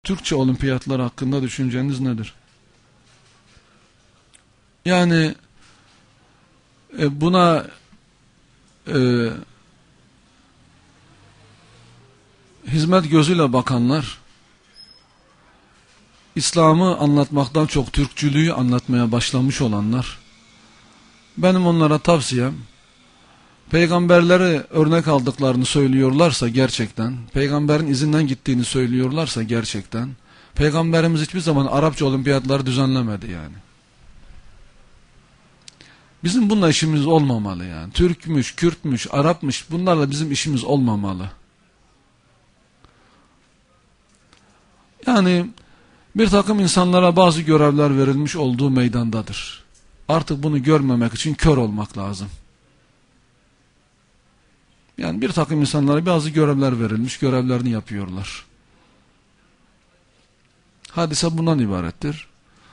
Türkçe olimpiyatlar hakkında düşünceniz nedir? Yani buna hizmet gözüyle bakanlar, İslam'ı anlatmaktan çok Türkçülüğü anlatmaya başlamış olanlar, benim onlara tavsiyem, peygamberleri örnek aldıklarını söylüyorlarsa gerçekten, peygamberin izinden gittiğini söylüyorlarsa gerçekten, peygamberimiz hiçbir zaman Arapça olimpiyatları düzenlemedi yani. Bizim bununla işimiz olmamalı yani. Türkmüş, Kürtmüş, Arapmış, bunlarla bizim işimiz olmamalı. Yani bir takım insanlara bazı görevler verilmiş olduğu meydandadır. Artık bunu görmemek için kör olmak lazım. Yani bir takım insanlara bazı görevler verilmiş, görevlerini yapıyorlar. Hadise bundan ibarettir.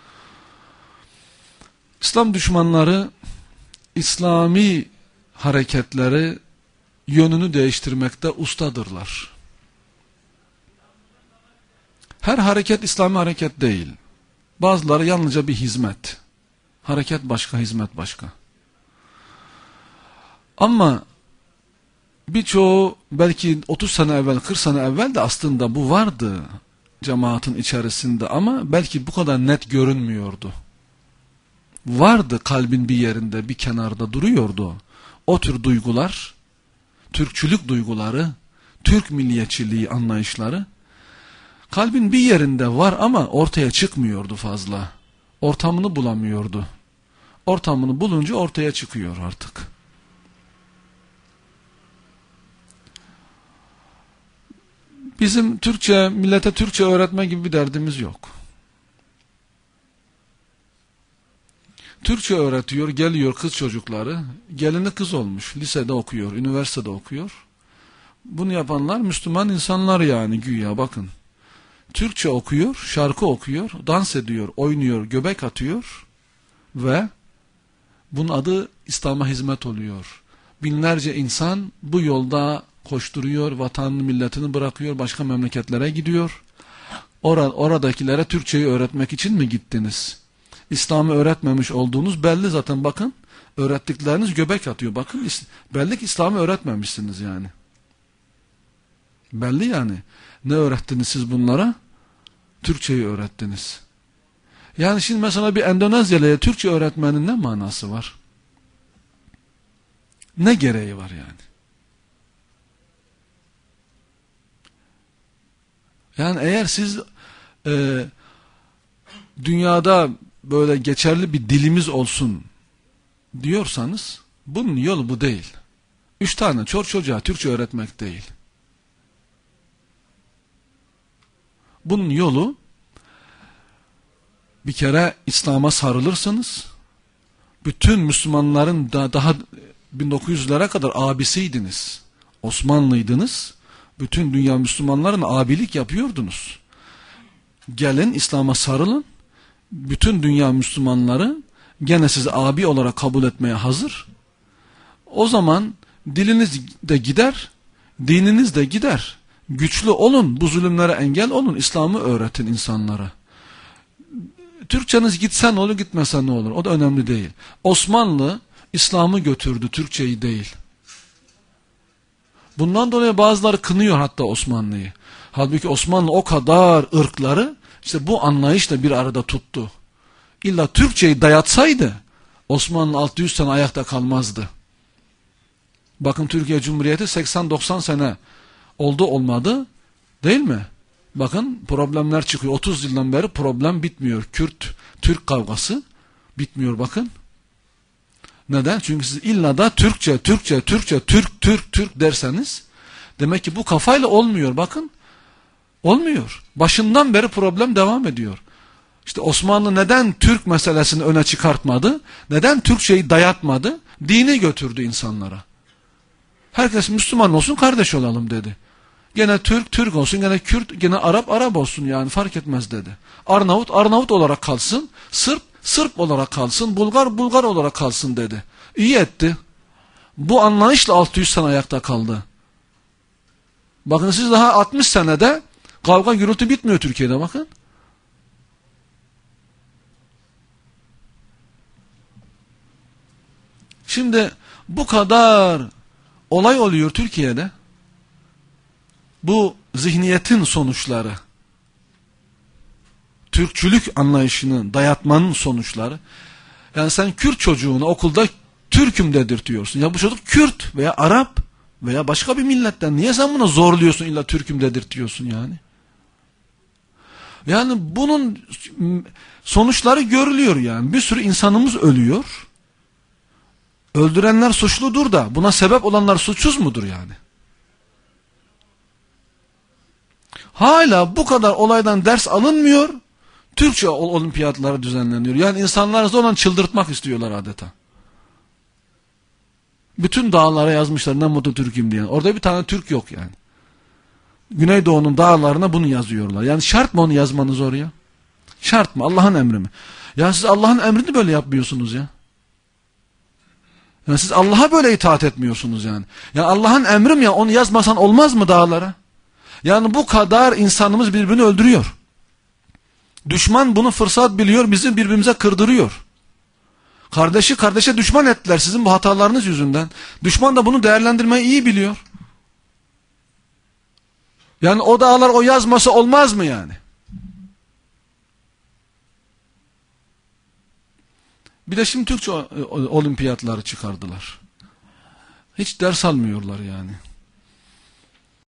İslam düşmanları, İslami hareketleri yönünü değiştirmekte ustadırlar. Her hareket İslami hareket değil. Bazıları yalnızca bir hizmet. Hareket başka, hizmet başka. Ama birçoğu belki 30 sene evvel, 40 sene evvel de aslında bu vardı cemaatin içerisinde ama belki bu kadar net görünmüyordu. Vardı kalbin bir yerinde, bir kenarda duruyordu. O tür duygular, Türkçülük duyguları, Türk milliyetçiliği anlayışları kalbin bir yerinde var ama ortaya çıkmıyordu fazla. Ortamını bulamıyordu. Ortamını bulunca ortaya çıkıyor artık. Bizim millete Türkçe öğretme gibi bir derdimiz yok. Türkçe öğretiyor, geliyor kız çocukları, gelini kız olmuş, lisede okuyor, üniversitede okuyor. Bunu yapanlar Müslüman insanlar yani güya bakın. Türkçe okuyor, şarkı okuyor, dans ediyor, oynuyor, göbek atıyor ve bunun adı İslam'a hizmet oluyor. Binlerce insan bu yolda koşturuyor, vatanını, milletini bırakıyor, başka memleketlere gidiyor. Oradakilere Türkçeyi öğretmek için mi gittiniz? İslam'ı öğretmemiş olduğunuz belli zaten bakın. Öğrettikleriniz göbek atıyor. Bakın belli ki İslam'ı öğretmemişsiniz yani. Belli yani. Ne öğrettiniz siz bunlara? Türkçeyi öğrettiniz. Yani şimdi mesela bir Endonezyalı'ya Türkçe öğretmenin ne manası var? Ne gereği var yani? Yani eğer siz dünyada böyle geçerli bir dilimiz olsun diyorsanız bunun yolu bu değil. 3 tane çocuğa Türkçe öğretmek değil. Bunun yolu bir kere İslam'a sarılırsınız. Bütün Müslümanların daha 1900'lere kadar abisiydiniz. Osmanlıydınız. Bütün dünya Müslümanların abilik yapıyordunuz. Gelin İslam'a sarılın. Bütün dünya Müslümanları gene sizi abi olarak kabul etmeye hazır. O zaman diliniz de gider, dininiz de gider. Güçlü olun, bu zulümlere engel olun, İslam'ı öğretin insanlara. Türkçeniz gitsen ne olur, gitmesen ne olur, o da önemli değil. Osmanlı İslam'ı götürdü, Türkçeyi değil. Bundan dolayı bazıları kınıyor hatta Osmanlı'yı. Halbuki Osmanlı o kadar ırkları işte bu anlayışla bir arada tuttu. İlla Türkçeyi dayatsaydı Osmanlı 600 sene ayakta kalmazdı. Bakın Türkiye Cumhuriyeti 80-90 sene oldu olmadı değil mi? Bakın problemler çıkıyor. 30 yıldan beri problem bitmiyor. Kürt-Türk kavgası bitmiyor bakın. Neden? Çünkü siz illa da Türkçe, Türk derseniz demek ki bu kafayla olmuyor bakın. Olmuyor. Başından beri problem devam ediyor. İşte Osmanlı neden Türk meselesini öne çıkartmadı? Neden Türkçeyi dayatmadı? Dini götürdü insanlara. Herkes Müslüman olsun, kardeş olalım dedi. Gene Türk olsun, gene Kürt, gene Arap olsun yani fark etmez dedi. Arnavut olarak kalsın, Sırp olarak kalsın, Bulgar olarak kalsın dedi. İyi etti. Bu anlayışla 600 sene ayakta kaldı. Bakın siz daha 60 senede Kavga gürültü bitmiyor Türkiye'de bakın. Şimdi bu kadar olay oluyor Türkiye'de. Bu zihniyetin sonuçları, Türkçülük anlayışının, dayatmanın sonuçları. Yani sen Kürt çocuğuna okulda Türk'üm dedirtiyorsun. Ya bu çocuk Kürt veya Arap veya başka bir milletten. Niye sen buna zorluyorsun, illa Türk'üm dedirtiyorsun yani? Yani bunun sonuçları görülüyor yani. Bir sürü insanımız ölüyor. Öldürenler suçludur da buna sebep olanlar suçsuz mudur yani? Hala bu kadar olaydan ders alınmıyor. Türkçe olimpiyatları düzenleniyor. Yani insanları zorla çıldırtmak istiyorlar adeta. Bütün dağlara yazmışlar ne mutlu Türk'üm diye. Orada bir tane Türk yok yani. Güneydoğu'nun dağlarına bunu yazıyorlar. Yani şart mı onu yazmanız oraya? Şart mı? Allah'ın emri mi? Ya siz Allah'ın emrini böyle yapmıyorsunuz ya. Yani siz Allah'a böyle itaat etmiyorsunuz yani. Ya Allah'ın emrim ya, onu yazmasan olmaz mı dağlara? Yani bu kadar insanımız birbirini öldürüyor. Düşman bunu fırsat biliyor, bizi birbirimize kırdırıyor. Kardeşi kardeşe düşman ettiler sizin bu hatalarınız yüzünden. Düşman da bunu değerlendirmeyi iyi biliyor. Yani o dağlar o yazması olmaz mı yani? Bir de şimdi Türkçe olimpiyatları çıkardılar. Hiç ders almıyorlar yani.